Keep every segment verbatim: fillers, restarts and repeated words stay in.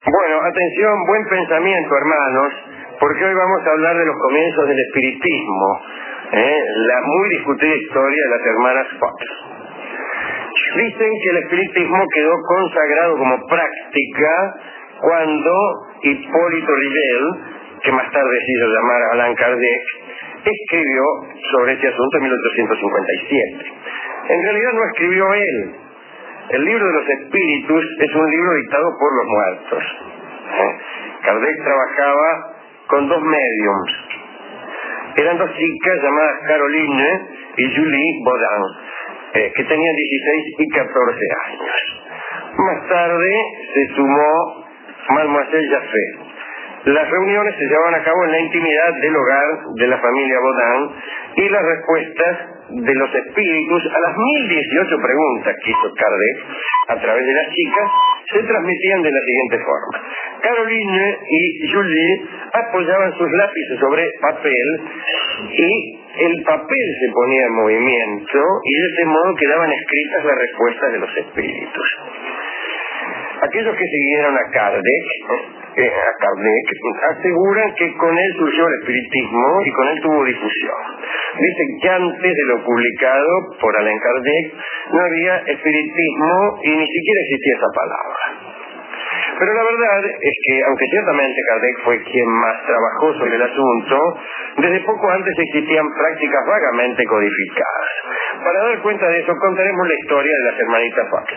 Bueno, atención, buen pensamiento, hermanos, porque hoy vamos a hablar de los comienzos del espiritismo, ¿eh? La muy discutida historia de las hermanas Fox. Dicen que el espiritismo quedó consagrado como práctica cuando Hipólito Rivel, que más tarde se hizo llamar Allan Kardec, escribió sobre este asunto en mil ochocientos cincuenta y siete. En realidad no escribió él. El libro de los espíritus es un libro dictado por los muertos. ¿Eh? Kardec trabajaba con dos médiums. Eran dos chicas llamadas Caroline y Julie Baudin, eh, que tenían dieciséis y catorce años. Más tarde se sumó Mademoiselle Jaffé. Las reuniones se llevaban a cabo en la intimidad del hogar de la familia Baudin y las respuestas de los espíritus a las mil dieciocho preguntas que hizo Kardec a través de las chicas se transmitían de la siguiente forma. Caroline y Julie apoyaban sus lápices sobre papel y el papel se ponía en movimiento y de ese modo quedaban escritas las respuestas de los espíritus. Aquellos que siguieron a Kardec, eh, a Kardec aseguran que con él surgió el espiritismo y con él tuvo difusión. Dicen que antes de lo publicado por Allan Kardec no había espiritismo y ni siquiera existía esa palabra. Pero la verdad es que, aunque ciertamente Kardec fue quien más trabajó sobre el asunto, desde poco antes existían prácticas vagamente codificadas. Para dar cuenta de eso, contaremos la historia de las hermanitas Fox.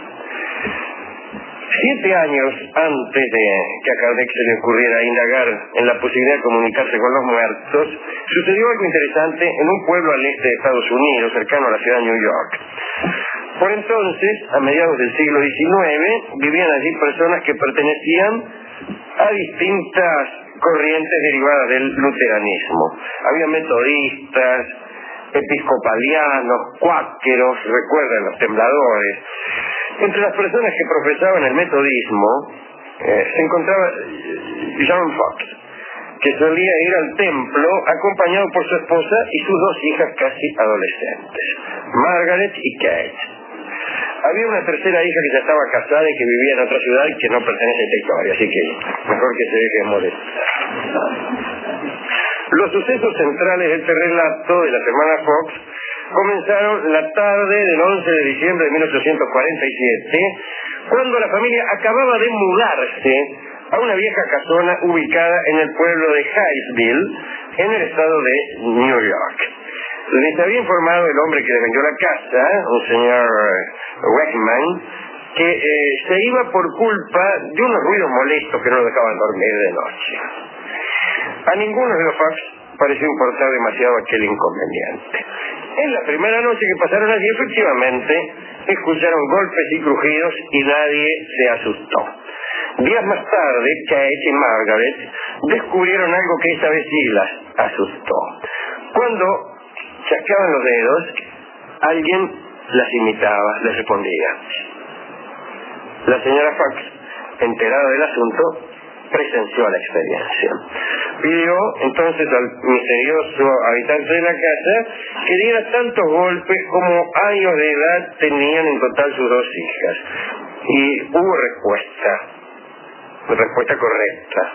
Siete años antes de que a Kardec se le ocurriera indagar en la posibilidad de comunicarse con los muertos, sucedió algo interesante en un pueblo al este de Estados Unidos, cercano a la ciudad de New York. Por entonces, a mediados del siglo diecinueve, vivían allí personas que pertenecían a distintas corrientes derivadas del luteranismo. Había metodistas, episcopalianos, cuáqueros, recuerdan los tembladores. Entre las personas que profesaban el metodismo eh, se encontraba John Fox, que solía ir al templo acompañado por su esposa y sus dos hijas casi adolescentes, Margaret y Kate. Había una tercera hija que ya estaba casada y que vivía en otra ciudad y que no pertenece a esta historia, así que mejor que se deje molestar. Los sucesos centrales de este relato de las hermanas Fox comenzaron la tarde del once de diciembre de mil ochocientos cuarenta y siete, cuando la familia acababa de mudarse a una vieja casona ubicada en el pueblo de Hyattsville, en el estado de New York. Les había informado el hombre que les vendió la casa, un señor Weckman, que eh, se iba por culpa de unos ruidos molestos que no lo dejaban dormir de noche. A ninguno de los Fox pareció importar demasiado aquel inconveniente. En la primera noche que pasaron allí, efectivamente, escucharon golpes y crujidos y nadie se asustó. Días más tarde, Kate y Margaret descubrieron algo que esta vez sí las asustó. Cuando chasqueaban los dedos, alguien las imitaba, les respondía. La señora Fox, enterada del asunto, presenció la experiencia. Pidió entonces al misterioso habitante de la casa que diera tantos golpes como años de edad tenían en total sus dos hijas. Y hubo respuesta, respuesta correcta.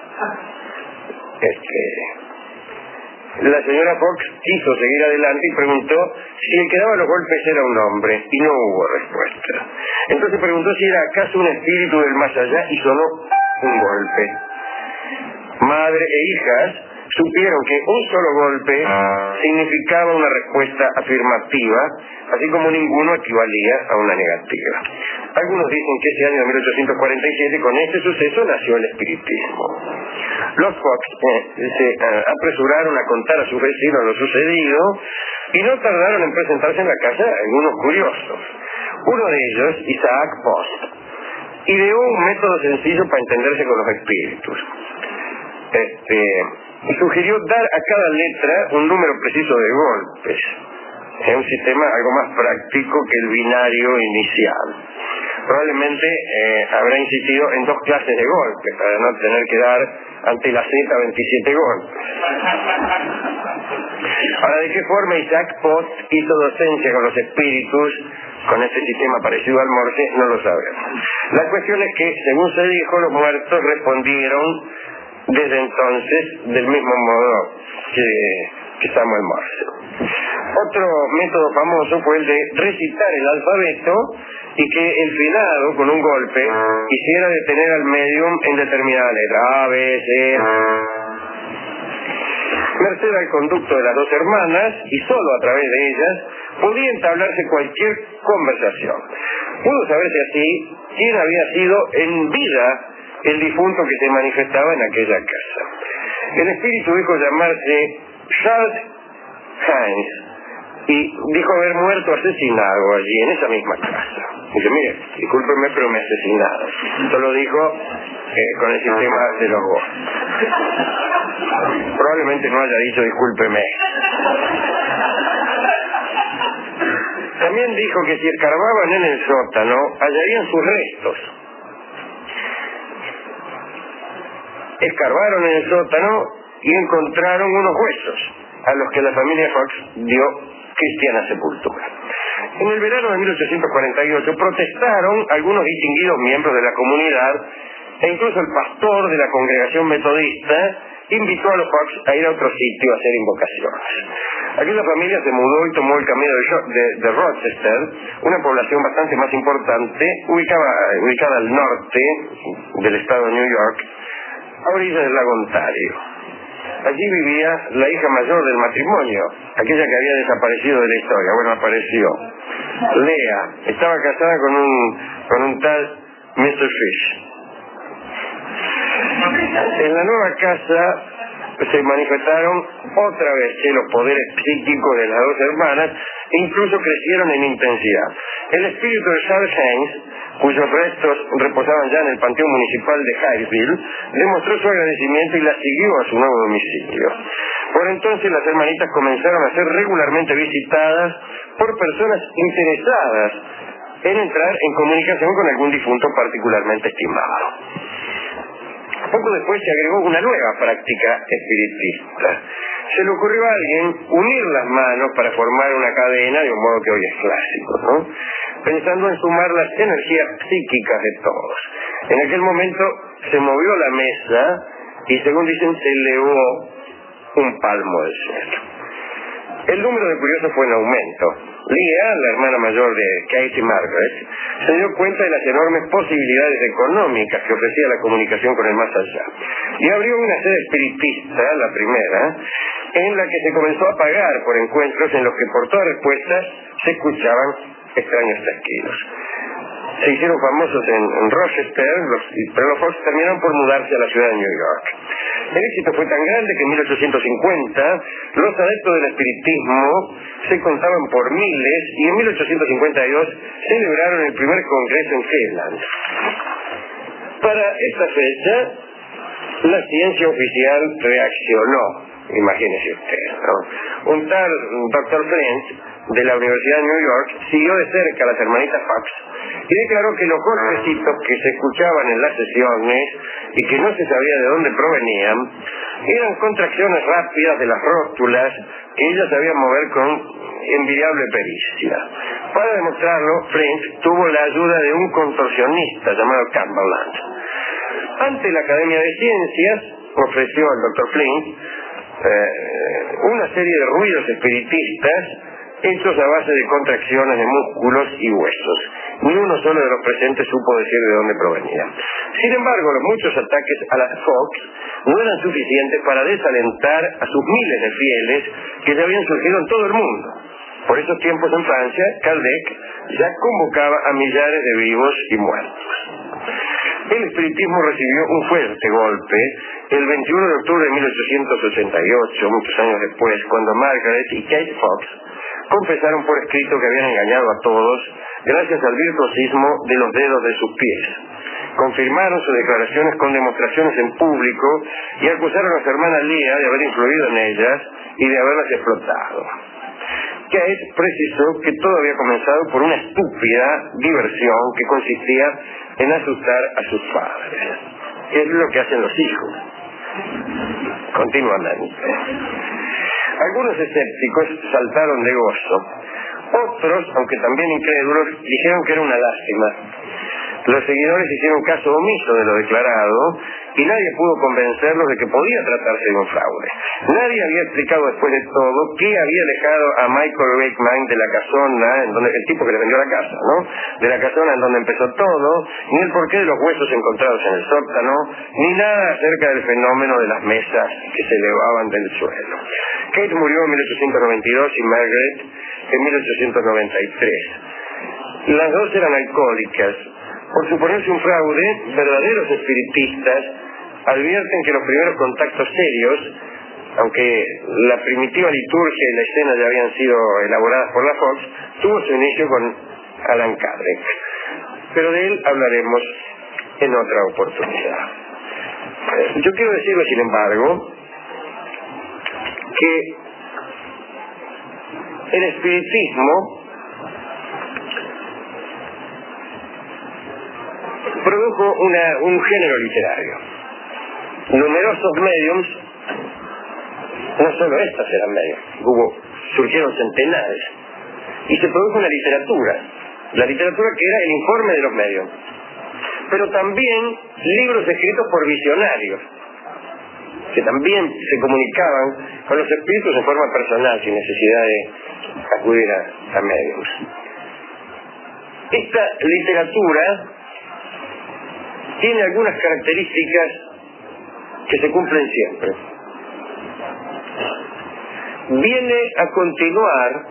Este, la señora Fox quiso seguir adelante y preguntó si el que daba los golpes era un hombre, y no hubo respuesta. Entonces preguntó si era acaso un espíritu del más allá y sonó un golpe. Madre e hijas supieron que un solo golpe significaba una respuesta afirmativa, así como ninguno equivalía a una negativa. Algunos dicen que ese año de mil ochocientos cuarenta y siete, con este suceso, nació el espiritismo. Los Fox eh, se eh, apresuraron a contar a sus vecinos lo sucedido y no tardaron en presentarse en la casa algunos curiosos. Uno de ellos, Isaac Post, ideó un método sencillo para entenderse con los espíritus. Este, y sugirió dar a cada letra un número preciso de golpes. Es un sistema algo más práctico que el binario inicial. Probablemente eh, habrá insistido en dos clases de golpes para no tener que dar ante la Z veintisiete golpes. Ahora, ¿de qué forma Isaac Post hizo docencia con los espíritus? con este sistema parecido al Morse, no lo sabemos. La cuestión es que, según se dijo, los muertos respondieron desde entonces del mismo modo que, que Samuel Morse. Otro método famoso fue el de recitar el alfabeto y que el finado, con un golpe, hiciera detener al medium en determinada letra, A, B, C. Merced al conducto de las dos hermanas, y solo a través de ellas, podía entablarse cualquier conversación. Pudo saberse así quién había sido en vida el difunto que se manifestaba en aquella casa. El espíritu dijo llamarse Charles Haynes y dijo haber muerto asesinado allí, en esa misma casa. Dice, mire, discúlpeme, pero me asesinaron. Esto lo dijo eh, con el sistema de los Go. Probablemente no haya dicho discúlpeme. También dijo que si escarbaban en el sótano, hallarían sus restos. Escarbaron en el sótano y encontraron unos huesos, a los que la familia Fox dio cristiana sepultura. En el verano de mil ochocientos cuarenta y ocho protestaron algunos distinguidos miembros de la comunidad, e incluso el pastor de la congregación metodista invitó a los Fox a ir a otro sitio a hacer invocaciones. Aquella familia se mudó y tomó el camino de, de, de Rochester, una población bastante más importante, ubicada, ubicada al norte del estado de New York, a orillas del lago Ontario. Allí vivía la hija mayor del matrimonio, aquella que había desaparecido de la historia. Bueno, apareció. Lea estaba casada con un, con un tal mister Fish. En la nueva casa se manifestaron otra vez los poderes psíquicos de las dos hermanas e incluso crecieron en intensidad. El espíritu de Charles Haynes, cuyos restos reposaban ya en el panteón municipal de Hyattsville, demostró su agradecimiento y la siguió a su nuevo domicilio. Por entonces las hermanitas comenzaron a ser regularmente visitadas por personas interesadas en entrar en comunicación con algún difunto particularmente estimado. Poco después se agregó una nueva práctica espiritista. Se le ocurrió a alguien unir las manos para formar una cadena, de un modo que hoy es clásico, ¿no? Pensando en sumar las energías psíquicas de todos. En aquel momento se movió la mesa y, según dicen, se elevó un palmo del cielo. El número de curiosos fue en aumento. Leah, la hermana mayor de Katie Margaret, se dio cuenta de las enormes posibilidades económicas que ofrecía la comunicación con el más allá. Y abrió una sede espiritista, la primera, en la que se comenzó a pagar por encuentros en los que por toda respuesta se escuchaban extraños chasquidos. Se hicieron famosos en, en Rochester, los, pero los Fox terminaron por mudarse a la ciudad de New York. El éxito fue tan grande que en mil ochocientos cincuenta los adeptos del espiritismo se contaban por miles y en mil ochocientos cincuenta y dos celebraron el primer congreso en Cleveland. Para esta fecha, la ciencia oficial reaccionó, imagínese usted, ¿no? Un tal doctor Flint de la Universidad de New York siguió de cerca a las hermanitas Fox y declaró que los golpecitos que se escuchaban en las sesiones y que no se sabía de dónde provenían eran contracciones rápidas de las rótulas que ella sabía mover con envidiable pericia. Para demostrarlo, Flint tuvo la ayuda de un contorsionista llamado Campbell. Ante la Academia de Ciencias ofreció al doctor Flint eh, una serie de ruidos espiritistas hechos a base de contracciones de músculos y huesos. Ni uno solo de los presentes supo decir de dónde provenía. Sin embargo, los muchos ataques a las Fox no eran suficientes para desalentar a sus miles de fieles que ya habían surgido en todo el mundo. Por esos tiempos en Francia, Kardec ya convocaba a millares de vivos y muertos. El espiritismo recibió un fuerte golpe el veintiuno de octubre de mil ochocientos ochenta y ocho, muchos años después, cuando Margaret y Kate Fox confesaron por escrito que habían engañado a todos gracias al virtuosismo de los dedos de sus pies. Confirmaron sus declaraciones con demostraciones en público y acusaron a su hermana Leah de haber influido en ellas y de haberlas explotado. Kate precisó que todo había comenzado por una estúpida diversión que consistía en asustar a sus padres. Es lo que hacen los hijos. Continuamente. Algunos escépticos saltaron de gozo Otros, aunque también incrédulos, dijeron que era una lástima. Los seguidores hicieron caso omiso de lo declarado y nadie pudo convencerlos de que podía tratarse de un fraude. Nadie había explicado después de todo qué había dejado a Michael Wakeman de la casona, en donde, el tipo que le vendió la casa, ¿no? De la casona en donde empezó todo, ni el porqué de los huesos encontrados en el sótano, ni nada acerca del fenómeno de las mesas que se elevaban del suelo. Kate murió en mil ochocientos noventa y dos y Margaret en mil ochocientos noventa y tres. Las dos eran alcohólicas. Por suponerse un fraude, verdaderos espiritistas advierten que los primeros contactos serios, aunque la primitiva liturgia y la escena ya habían sido elaboradas por la Fox, tuvo su inicio con Alan Kardec. Pero de él hablaremos en otra oportunidad. Yo quiero decirle, sin embargo, que el espiritismo produjo una, un género literario. Numerosos mediums, no solo estas eran medios, hubo, surgieron centenares, y se produjo una literatura, la literatura que era el informe de los medios, pero también libros escritos por visionarios, que también se comunicaban con los espíritus en forma personal, sin necesidad de acudir a, a medios. Esta literatura tiene algunas características que se cumplen siempre. Viene a continuar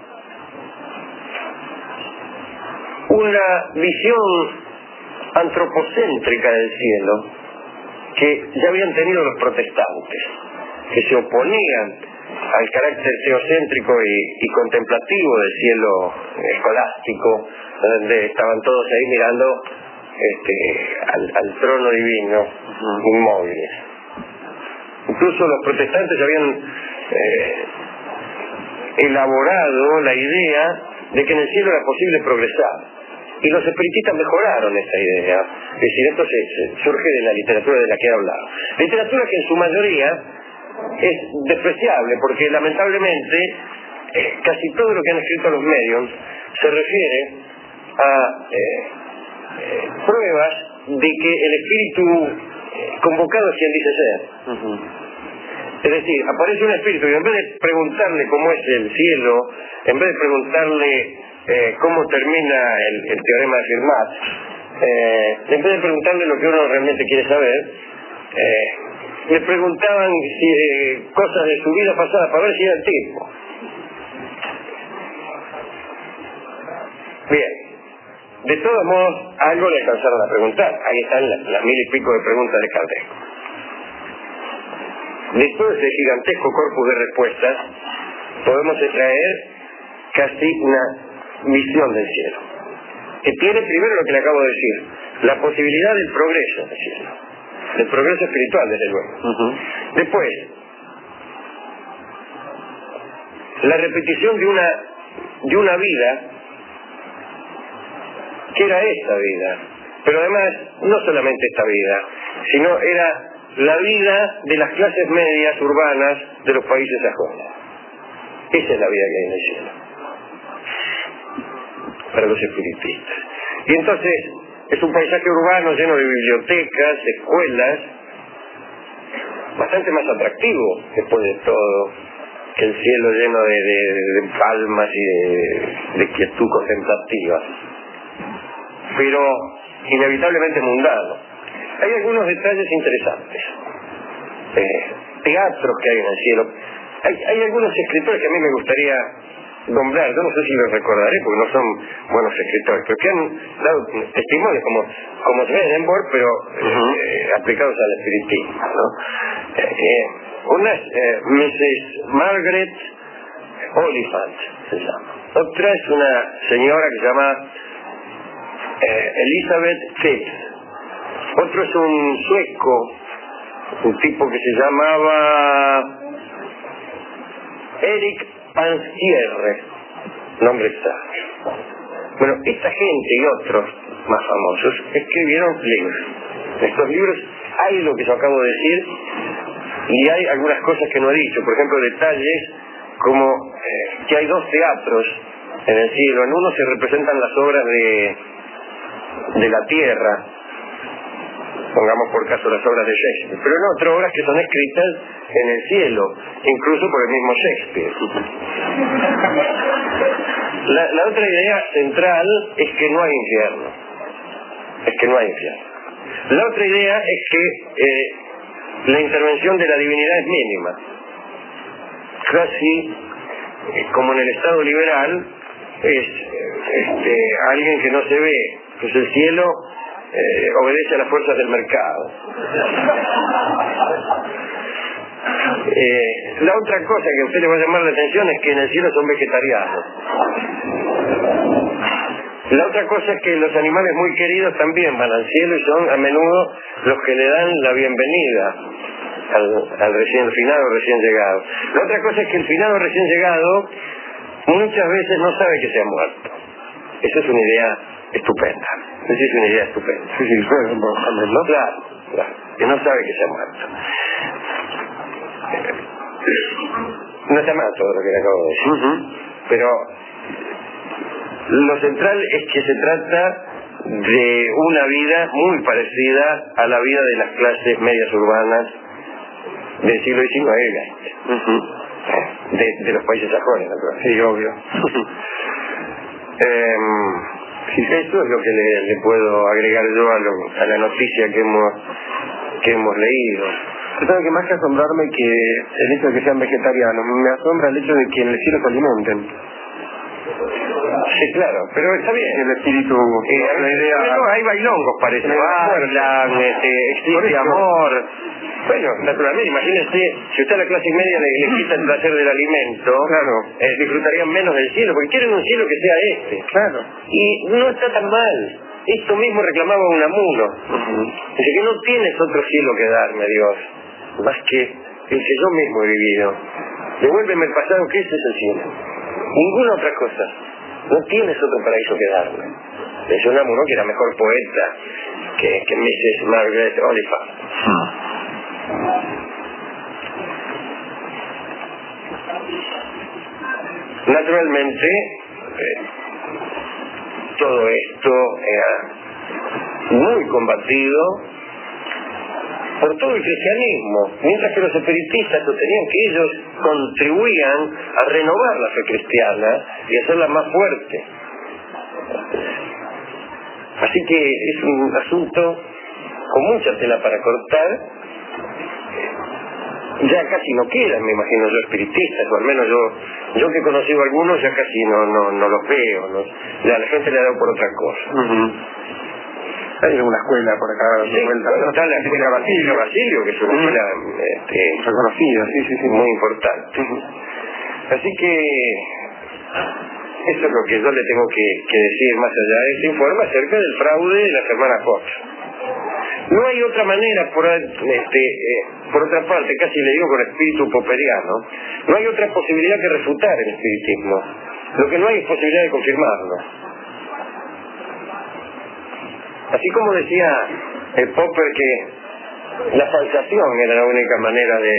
una visión antropocéntrica del cielo que ya habían tenido los protestantes, que se oponían al carácter teocéntrico y, y contemplativo del cielo escolástico, donde estaban todos ahí mirando Este, al, al trono divino, uh-huh. inmóviles. Incluso los protestantes habían eh, elaborado la idea de que en el cielo era posible progresar, y los espiritistas mejoraron esta idea. Es decir, esto se, se surge de la literatura de la que he hablado, literatura que en su mayoría es despreciable, porque lamentablemente eh, casi todo lo que han escrito los medios se refiere a eh, Eh, pruebas de que el espíritu eh, convocado es quien dice ser. Uh-huh. Es decir, aparece un espíritu y en vez de preguntarle cómo es el cielo, en vez de preguntarle eh, cómo termina el, el teorema de Fermat, eh, en vez de preguntarle lo que uno realmente quiere saber, eh, le preguntaban si, eh, cosas de su vida pasada para ver si era el tipo. Bien. De todos modos, algo le alcanzaron a preguntar. Ahí están las, las mil y pico de preguntas de Kardec. De todo ese gigantesco corpus de respuestas, podemos extraer casi una visión del cielo, que tiene primero lo que le acabo de decir, la posibilidad del progreso del cielo, del progreso espiritual, desde luego. Uh-huh. Después, la repetición de una, de una vida que era esta vida, pero además no solamente esta vida, sino era la vida de las clases medias urbanas de los países sajones. Esa es la vida que hay en el cielo para los espiritistas. Y entonces es un paisaje urbano lleno de bibliotecas, escuelas, bastante más atractivo después de todo que el cielo lleno de, de, de palmas y de, de quietud contemplativa, pero inevitablemente mundano. Hay algunos detalles interesantes, eh, teatros que hay en el cielo. Hay, hay algunos escritores que a mí me gustaría nombrar, yo no sé si los recordaré porque no son buenos escritores, pero que han dado testimonio como, como Swedenborg, pero uh-huh. eh, aplicados al espiritismo, ¿no? Eh, eh, una es eh, missus Margaret Oliphant, se llama. Otra es una señora que se llama Eh, Elizabeth Phipps. Otro es un sueco, un tipo que se llamaba Erik Panstierre, nombre extraño. Bueno, esta gente y otros más famosos escribieron libros. En estos libros hay lo que yo acabo de decir y hay algunas cosas que no he dicho, por ejemplo detalles como eh, que hay dos teatros en el cielo. En uno se representan las obras de, de la tierra, pongamos por caso las obras de Shakespeare, pero en otras obras que son escritas en el cielo, incluso por el mismo Shakespeare. La, la otra idea central es que no hay infierno, es que no hay infierno. La otra idea es que eh, la intervención de la divinidad es mínima, casi eh, como en el Estado liberal es este, alguien que no se ve, pues el cielo eh, obedece a las fuerzas del mercado. Eh, la otra cosa que a usted le va a llamar la atención es que en el cielo son vegetarianos. La otra cosa es que los animales muy queridos también van al cielo y son a menudo los que le dan la bienvenida al, al recién finado recién llegado. La otra cosa es que el finado recién llegado muchas veces no sabe que se ha muerto. Esa es una idea estupenda. Esa es una idea estupenda. Sí, sí, suena un poco, ¿no? Claro, claro, que no sabe que se ha muerto. No está mal todo lo que le acabo de decir, uh-huh. Pero lo central es que se trata de una vida muy parecida a la vida de las clases medias urbanas del siglo diecinueve y veinte, uh-huh. de, de los países sajones, naturalmente. Sí, obvio. eh, sí, eso es lo que le, le puedo agregar yo a, lo, a la noticia que hemos que hemos leído. Creo que más que asombrarme que el hecho de que sean vegetarianos, me asombra el hecho de que en el cielo se alimenten. Sí, claro, pero está bien. El espíritu, eh, la idea... No, hay bailongos, parece. Hablan, este, existe amor. Bueno, naturalmente, imagínense, si usted a la clase media le, le quita el placer del alimento, claro, eh, disfrutarían menos del cielo, porque quieren un cielo que sea este. Claro. Y no está tan mal. Esto mismo reclamaba Unamuno. Uh-huh. Dice que no tienes otro cielo que darme, Dios, más que el que yo mismo he vivido. Devuélveme el pasado, que ese es el cielo. Ninguna otra cosa. No tienes otro paraíso que darme. Decía Unamuno, que era mejor poeta que, que missus Margaret Oliphant. Uh-huh. Naturalmente, eh, todo esto era muy combatido por todo el cristianismo, mientras que los espiritistas sostenían que ellos contribuían a renovar la fe cristiana y a hacerla más fuerte. Así que es un asunto con mucha tela para cortar. Ya casi no quedan, me imagino yo, espiritistas, o al menos yo yo que he conocido algunos ya casi no no no los veo, no, ya la gente le ha dado por otra cosa. Uh-huh. Hay alguna escuela por acá sí, vuelta, bueno, está la escuela Basilio, Basilio, que es una escuela este, reconocida, sí, sí, sí, muy importante. Uh-huh. Así que eso es lo que yo le tengo que, que decir más allá de este informe acerca del fraude de las hermanas Fox. No hay otra manera, por, este, eh, por otra parte, casi le digo con espíritu popperiano, no hay otra posibilidad que refutar el espiritismo. Lo que no hay es posibilidad de confirmarlo. Así como decía el Popper que la falsación era la única manera de,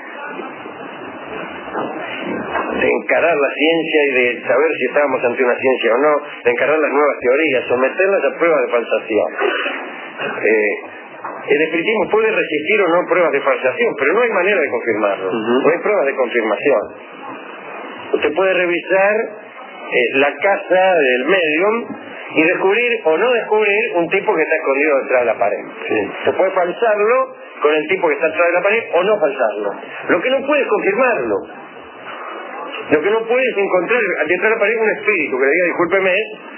de encarar la ciencia y de saber si estábamos ante una ciencia o no, de encarar las nuevas teorías, someterlas a pruebas de falsación. Eh, el espiritismo puede resistir o no pruebas de falsación, pero no hay manera de confirmarlo. Uh-huh. No hay pruebas de confirmación. Usted puede revisar eh, la casa del medium y descubrir o no descubrir un tipo que está escondido detrás de la pared. Sí. Se puede falsarlo con el tipo que está detrás de la pared o no falsarlo. Lo que no puede es confirmarlo. Lo que no puede es encontrar detrás de la pared un espíritu que le diga, discúlpeme,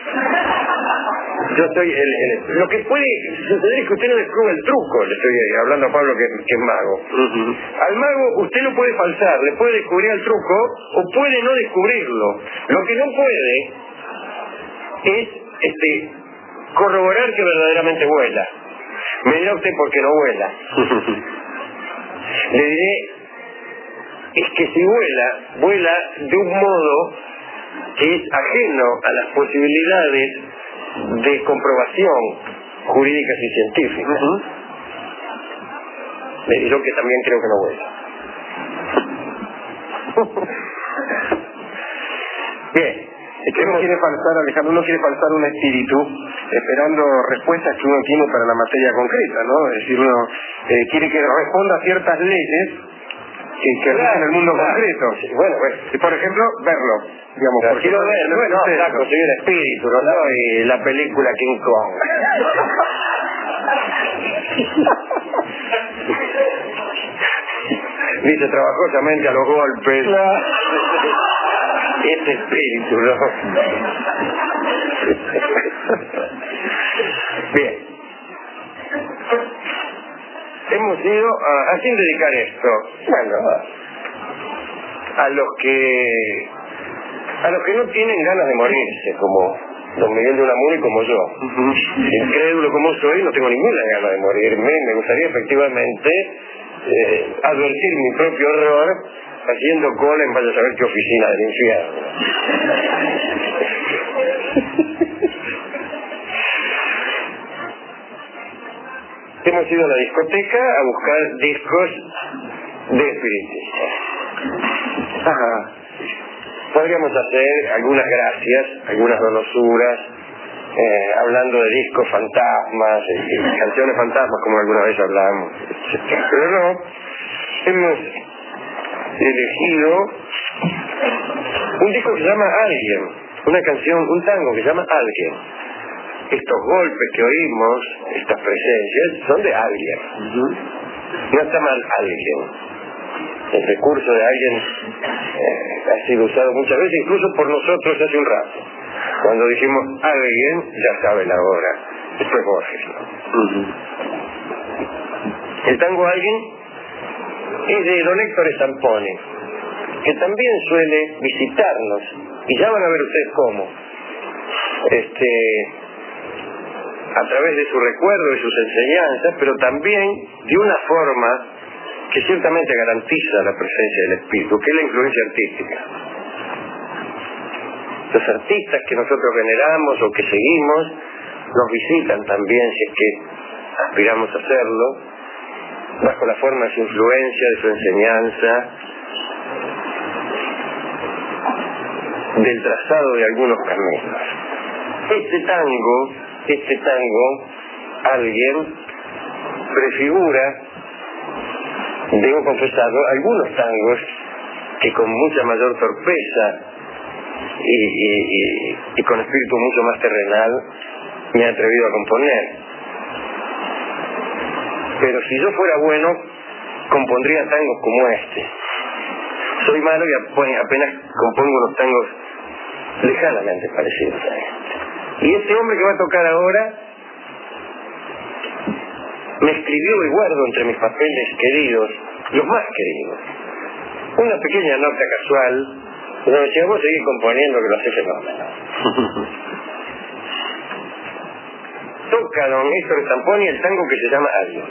yo soy el, el... Lo que puede suceder es que usted no descubre el truco. Le estoy hablando a Pablo que, que es mago. Uh-huh. Al mago usted lo puede falsar, le puede descubrir el truco o puede no descubrirlo. Lo que no puede es este corroborar que verdaderamente vuela. Me dirá usted por qué no vuela. Le diré, es que si vuela, vuela de un modo que es ajeno a las posibilidades de comprobación jurídicas y científicas. Uh-huh. Le digo que también creo que no vuela. Bien, Es que uno quiere falsar, Alejandro, uno quiere falsar un espíritu esperando respuestas que uno tiene para la materia concreta, ¿no? Es decir, uno eh, quiere que responda a ciertas leyes que, que Claro, rigen el mundo claro. concreto. Sí, bueno, bueno. Y, por ejemplo, verlo. Digamos, Pero por quiero ejemplo, ver, lo bueno, que Flaco, usted- soy un espíritu, no soy la película King Kong. Dice trabajosamente a los golpes. Claro. Ese espíritu, ¿no? Bien. Hemos ido a, a quién dedicar esto. Bueno, a, a los que a los que no tienen ganas de morirse, como don Miguel de Unamuno y como yo. Incrédulo como soy, no tengo ninguna gana de morirme. Me gustaría efectivamente eh, advertir mi propio error haciendo cola en vaya a saber qué oficina del infierno. Hemos ido a la discoteca a buscar discos de espiritismo. Ajá. Podríamos hacer algunas gracias, algunas donosuras, eh, hablando de discos fantasmas, eh, canciones fantasmas como alguna vez hablamos, etcétera. Pero no, hemos elegido un disco que se llama Alguien, una canción, un tango que se llama Alguien. Estos golpes que oímos, estas presencias, son de alguien. No está mal alguien. El recurso de alguien eh, ha sido usado muchas veces, incluso por nosotros hace un rato. Cuando dijimos alguien, ya sabe la hora. Esto es Borges, ¿no? El tango Alguien es de don Héctor Stamponi, que también suele visitarnos, y ya van a ver ustedes cómo. Este... a través de su recuerdo, de sus enseñanzas, pero también de una forma que ciertamente garantiza la presencia del espíritu, que es la influencia artística. Los artistas que nosotros veneramos o que seguimos nos visitan también, si es que aspiramos a hacerlo, bajo la forma de su influencia, de su enseñanza, del trazado de algunos caminos. Este tango Este tango, Alguien, prefigura, debo confesarlo, algunos tangos que con mucha mayor torpeza y, y, y, y con espíritu mucho más terrenal me he atrevido a componer. Pero si yo fuera bueno, compondría tangos como este. Soy malo y apenas compongo unos tangos lejanamente parecidos a este. Y este hombre que va a tocar ahora me escribió y guardo entre mis papeles queridos, los más queridos, una pequeña nota casual, donde me decía, vos seguís componiendo que lo hace fenómeno. Toca don Héctor Stamponi el tango que se llama Alguien.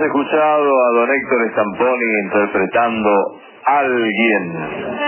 escuchado a don Héctor Stamponi interpretando Alguien.